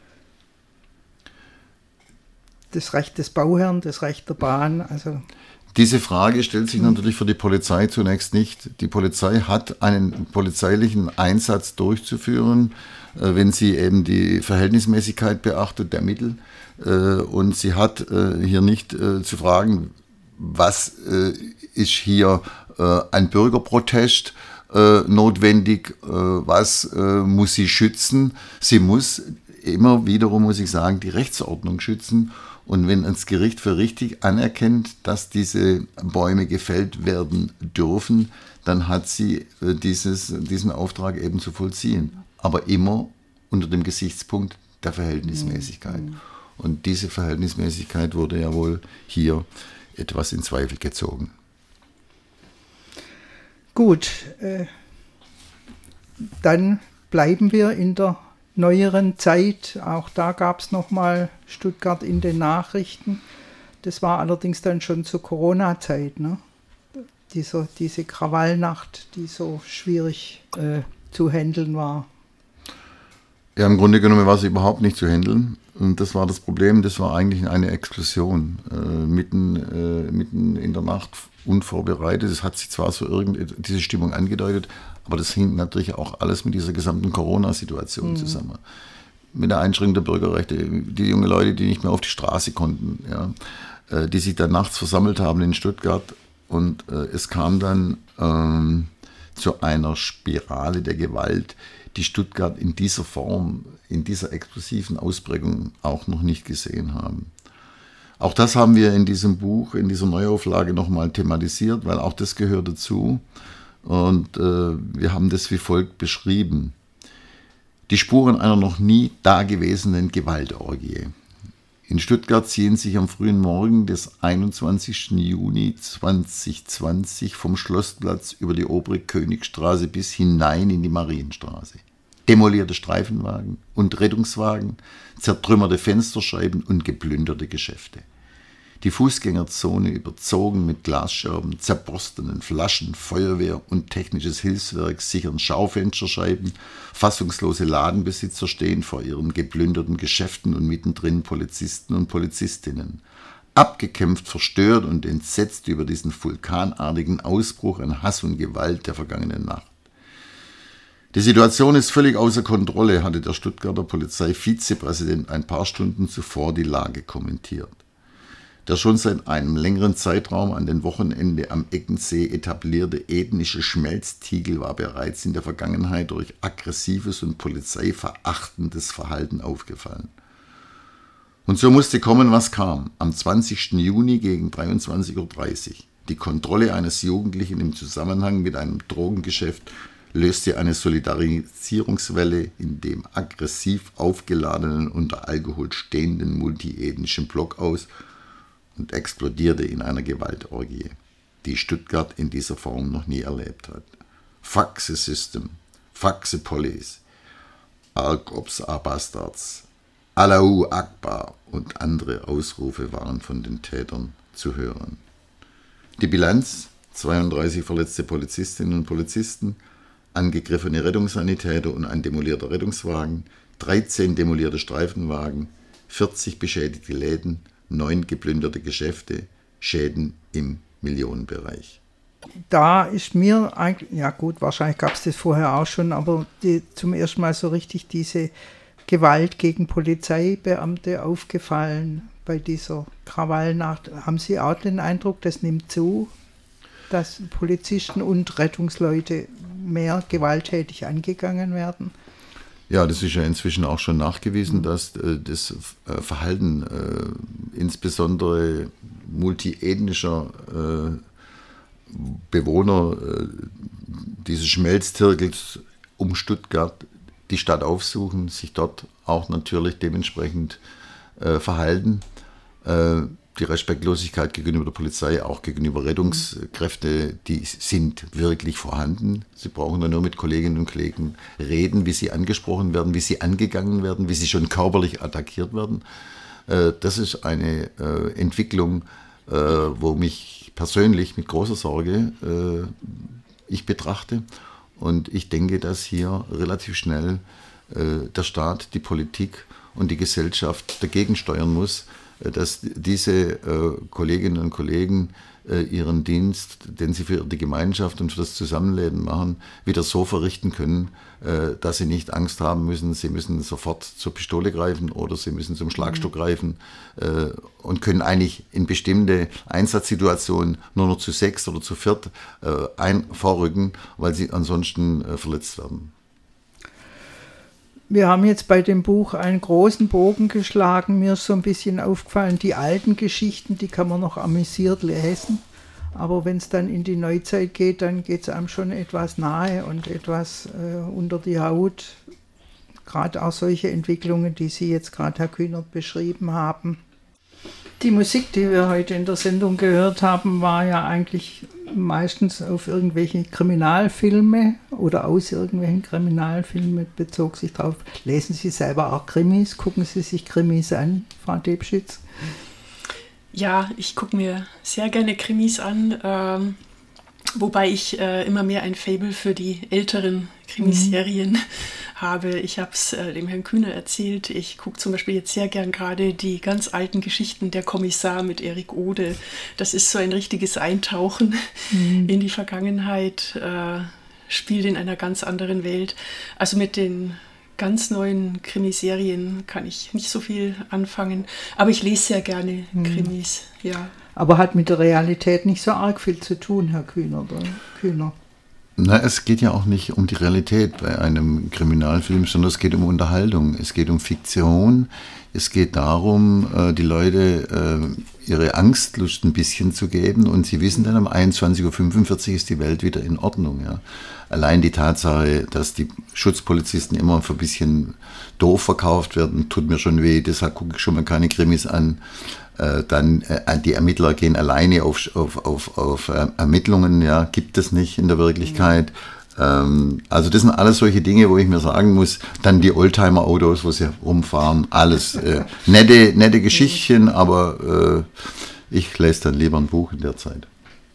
Das Recht des Bauherrn, das Recht der Bahn, also... Diese Frage stellt sich natürlich für die Polizei zunächst nicht. Die Polizei hat einen polizeilichen Einsatz durchzuführen, wenn sie eben die Verhältnismäßigkeit beachtet der Mittel. Und sie hat hier nicht zu fragen, was ist hier ein Bürgerprotest notwendig, was muss sie schützen. Sie muss immer wiederum, muss ich sagen, die Rechtsordnung schützen. Und wenn das Gericht für richtig anerkennt, dass diese Bäume gefällt werden dürfen, dann hat sie dieses, diesen Auftrag eben zu vollziehen. Aber immer unter dem Gesichtspunkt der Verhältnismäßigkeit. Mhm. Und diese Verhältnismäßigkeit wurde ja wohl hier etwas in Zweifel gezogen. Gut, äh, dann bleiben wir in der neueren Zeit. Auch da gab es nochmal Stuttgart in den Nachrichten. Das war allerdings dann schon zur Corona-Zeit, ne? Diese, diese Krawallnacht, die so schwierig äh, zu handeln war. Ja, im Grunde genommen war sie überhaupt nicht zu handeln. Und das war das Problem, das war eigentlich eine Explosion. Äh, mitten, äh, mitten in der Nacht, unvorbereitet. Es hat sich zwar so irgendwie diese Stimmung angedeutet, aber das hing natürlich auch alles mit dieser gesamten Corona-Situation mhm. zusammen. Mit der Einschränkung der Bürgerrechte, die jungen Leute, die nicht mehr auf die Straße konnten, ja, äh, die sich dann nachts versammelt haben in Stuttgart. Und äh, es kam dann ähm, zu einer Spirale der Gewalt, die Stuttgart in dieser Form, in dieser explosiven Ausprägung auch noch nicht gesehen haben. Auch das haben wir in diesem Buch, in dieser Neuauflage nochmal thematisiert, weil auch das gehört dazu. Und äh, wir haben das wie folgt beschrieben. Die Spuren einer noch nie dagewesenen Gewaltorgie. In Stuttgart ziehen sich am frühen Morgen des einundzwanzigsten Juni zweitausendzwanzig vom Schlossplatz über die obere Königstraße bis hinein in die Marienstraße. Demolierte Streifenwagen und Rettungswagen, zertrümmerte Fensterscheiben und geplünderte Geschäfte. Die Fußgängerzone überzogen mit Glasscherben, zerborstenen Flaschen, Feuerwehr und technisches Hilfswerk sichern Schaufensterscheiben, fassungslose Ladenbesitzer stehen vor ihren geplünderten Geschäften und mittendrin Polizisten und Polizistinnen. Abgekämpft, verstört und entsetzt über diesen vulkanartigen Ausbruch an Hass und Gewalt der vergangenen Nacht. Die Situation ist völlig außer Kontrolle, hatte der Stuttgarter Polizeivizepräsident ein paar Stunden zuvor die Lage kommentiert. Der schon seit einem längeren Zeitraum an den Wochenende am Eckensee etablierte ethnische Schmelztiegel war bereits in der Vergangenheit durch aggressives und polizeiverachtendes Verhalten aufgefallen. Und so musste kommen, was kam. Am zwanzigsten Juni gegen dreiundzwanzig Uhr dreißig. Die Kontrolle eines Jugendlichen im Zusammenhang mit einem Drogengeschäft löste eine Solidarisierungswelle in dem aggressiv aufgeladenen, unter Alkohol stehenden multiethnischen Block aus und explodierte in einer Gewaltorgie, die Stuttgart in dieser Form noch nie erlebt hat. Fuck the system, fuck the police, all cops are bastards, Allahu Akbar und andere Ausrufe waren von den Tätern zu hören. Die Bilanz: zweiunddreißig verletzte Polizistinnen und Polizisten, angegriffene Rettungssanitäter und ein demolierter Rettungswagen, dreizehn demolierte Streifenwagen, vierzig beschädigte Läden, neun geplünderte Geschäfte, Schäden im Millionenbereich. Da ist mir eigentlich, ja gut, wahrscheinlich gab es das vorher auch schon, aber die, zum ersten Mal so richtig diese Gewalt gegen Polizeibeamte aufgefallen bei dieser Krawallnacht. Haben Sie auch den Eindruck, das nimmt zu, dass Polizisten und Rettungsleute mehr gewalttätig angegangen werden? Ja, das ist ja inzwischen auch schon nachgewiesen, dass äh, das äh, Verhalten äh, insbesondere multiethnischer äh, Bewohner äh, dieses Schmelztirgels um Stuttgart die Stadt aufsuchen, sich dort auch natürlich dementsprechend äh, verhalten. Äh, die Respektlosigkeit gegenüber der Polizei, auch gegenüber Rettungskräfte, die sind wirklich vorhanden. Sie brauchen dann nur mit Kolleginnen und Kollegen reden, wie sie angesprochen werden, wie sie angegangen werden, wie sie schon körperlich attackiert werden. Das ist eine Entwicklung, wo mich persönlich mit großer Sorge ich betrachte. Und ich denke, dass hier relativ schnell der Staat, die Politik und die Gesellschaft dagegen steuern muss, dass diese äh, Kolleginnen und Kollegen äh, ihren Dienst, den sie für die Gemeinschaft und für das Zusammenleben machen, wieder so verrichten können, äh, dass sie nicht Angst haben müssen, sie müssen sofort zur Pistole greifen oder sie müssen zum Schlagstock mhm. greifen äh, und können eigentlich in bestimmte Einsatzsituationen nur noch zu sechs oder zu viert äh, ein vorrücken, weil sie ansonsten äh, verletzt werden. Wir haben jetzt bei dem Buch einen großen Bogen geschlagen. Mir ist so ein bisschen aufgefallen, die alten Geschichten, die kann man noch amüsiert lesen. Aber wenn es dann in die Neuzeit geht, dann geht es einem schon etwas nahe und etwas äh, unter die Haut. Gerade auch solche Entwicklungen, die Sie jetzt gerade, Herr Kühnert, beschrieben haben. Die Musik, die wir heute in der Sendung gehört haben, war ja eigentlich meistens auf irgendwelche Kriminalfilme oder aus irgendwelchen Kriminalfilmen, bezog sich drauf. Lesen Sie selber auch Krimis? Gucken Sie sich Krimis an, Frau Debschütz? Ja, ich gucke mir sehr gerne Krimis an, ähm, wobei ich äh, immer mehr ein Faible für die älteren Krimiserien mhm. habe. Ich habe es äh, dem Herrn Kühner erzählt. Ich gucke zum Beispiel jetzt sehr gern gerade die ganz alten Geschichten Der Kommissar mit Erik Ode. Das ist so ein richtiges Eintauchen mhm. in die Vergangenheit, äh, spielt in einer ganz anderen Welt. Also mit den ganz neuen Krimiserien kann ich nicht so viel anfangen, aber ich lese sehr gerne mhm. Krimis, ja. Aber hat mit der Realität nicht so arg viel zu tun, Herr Kühner, oder? Kühner. Na, es geht ja auch nicht um die Realität bei einem Kriminalfilm, sondern es geht um Unterhaltung, es geht um Fiktion, es geht darum, die Leute ihre Angstlust ein bisschen zu geben und sie wissen dann, um einundzwanzig Uhr fünfundvierzig ist die Welt wieder in Ordnung. Ja. Allein die Tatsache, dass die Schutzpolizisten immer ein bisschen doof verkauft werden, tut mir schon weh, deshalb gucke ich schon mal keine Krimis an. Dann äh, die Ermittler gehen alleine auf, auf, auf, auf äh, Ermittlungen, ja, gibt es nicht in der Wirklichkeit. Mhm. Ähm, also das sind alles solche Dinge, wo ich mir sagen muss, dann die Oldtimer-Autos, wo sie rumfahren, alles äh, nette, nette Geschichtchen, aber äh, ich lese dann lieber ein Buch in der Zeit.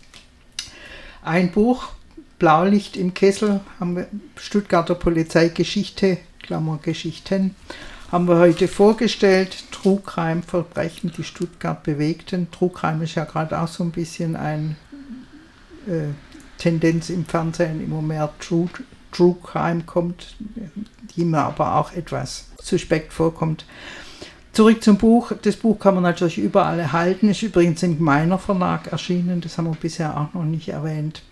Ein Buch, Blaulicht im Kessel, haben wir Stuttgarter Polizeigeschichte, Klammer Geschichten, haben wir heute vorgestellt. True Crime, Verbrechen, die Stuttgart bewegten. True Crime ist ja gerade auch so ein bisschen eine äh, Tendenz im Fernsehen, immer mehr True, True Crime kommt, die mir aber auch etwas suspekt vorkommt. Zurück zum Buch. Das Buch kann man natürlich überall erhalten, ist übrigens im Gmeiner Verlag erschienen, das haben wir bisher auch noch nicht erwähnt.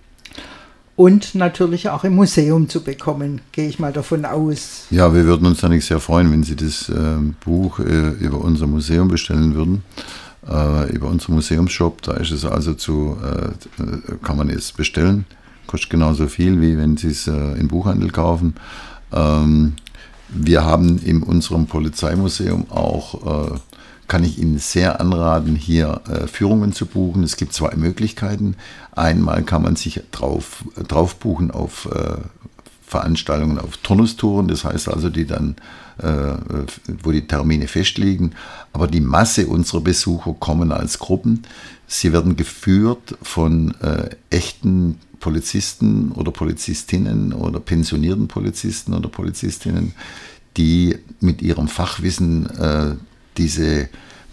Und natürlich auch im Museum zu bekommen, gehe ich mal davon aus. Ja, wir würden uns natürlich sehr freuen, wenn Sie das äh, Buch äh, über unser Museum bestellen würden, äh, über unseren Museumsshop. Da ist es also zu, äh, kann man es bestellen, kostet genauso viel, wie wenn Sie es äh, im Buchhandel kaufen. Ähm, wir haben in unserem Polizeimuseum auch, äh, kann ich Ihnen sehr anraten, hier äh, Führungen zu buchen. Es gibt zwei Möglichkeiten. Einmal kann man sich drauf, drauf buchen auf äh, Veranstaltungen, auf Turnustouren, das heißt also, die dann, äh, wo die Termine festliegen. Aber die Masse unserer Besucher kommen als Gruppen. Sie werden geführt von äh, echten Polizisten oder Polizistinnen oder pensionierten Polizisten oder Polizistinnen, die mit ihrem Fachwissen äh, diese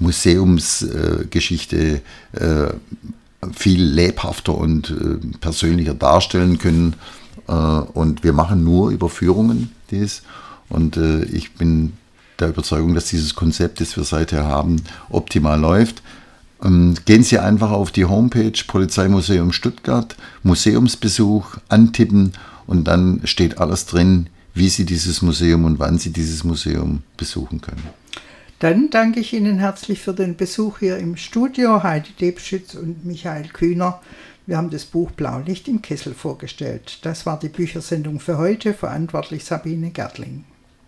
Museumsgeschichte äh, äh, viel lebhafter und äh, persönlicher darstellen können. Äh, und wir machen nur Überführungen dies. Und äh, ich bin der Überzeugung, dass dieses Konzept, das wir seither haben, optimal läuft. Ähm, gehen Sie einfach auf die Homepage Polizeimuseum Stuttgart, Museumsbesuch, antippen und dann steht alles drin, wie Sie dieses Museum und wann Sie dieses Museum besuchen können. Dann danke ich Ihnen herzlich für den Besuch hier im Studio, Heidi Debschütz und Michael Kühner. Wir haben das Buch Blaulicht im Kessel vorgestellt. Das war die Büchersendung für heute, verantwortlich Sabine Gärtling.